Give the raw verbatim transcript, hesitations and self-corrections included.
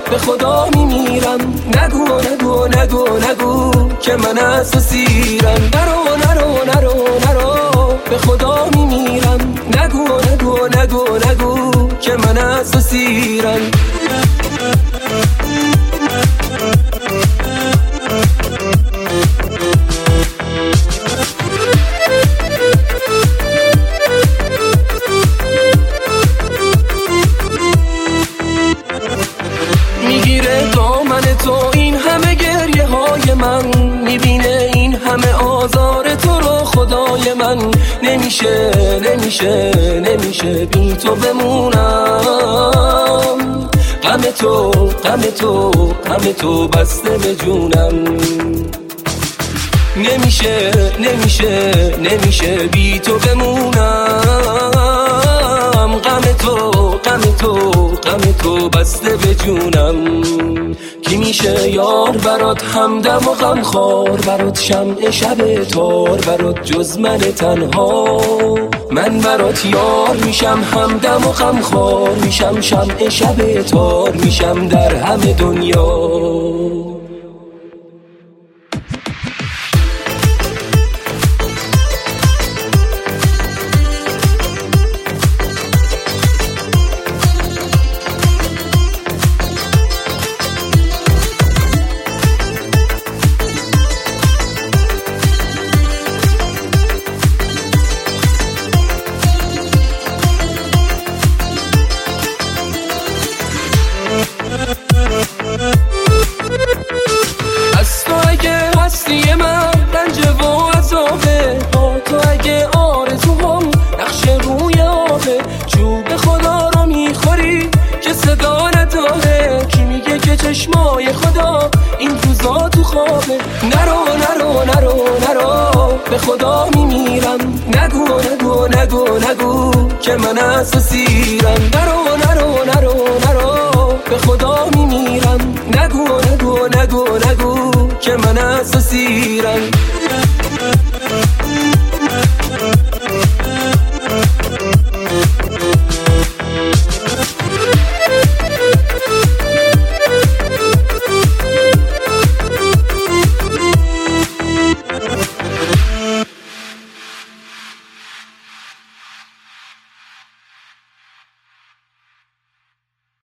به خدا میمیرم. نگو نگو نگو نگو که من از تو سیرم. نرو نرو نرو نرو به خدا میمیرم. نگو نگو نگو نگو که من از تو سیرم. میگیره دامن تو این همه گریه های من، میبینه این همه آزار تو رو خدای من. نمیشه نمیشه نمیشه بی تو بمونم. غم تو غم تو غم تو بسته به جونم. نمیشه نمیشه نمیشه بی تو بمونم. غم تو غم تو غم تو بسته به جونم. کی میشه یار برات همدم و غم خار برات، شمع شب تار برات جز من تنها. من برات یار میشم همدم و غم خار میشم، شمع شب تار میشم در همه دنیا. از تو اگه هستی من رنج و عذابه، با تو اگه آرزوام نقش روی آبه. چوب خدا رو میخوری که صدا نداره، کی میگه که چشمای خدا این روزا تو خوابه. نرو نرو نرو نرو به خدا میمیرم. نگو نگو نگو نگو که من از تو سیرم. نرو نرو نرو نرو به خدا میمیرم. نگو نگو نگو نگو که من از تو سیرم.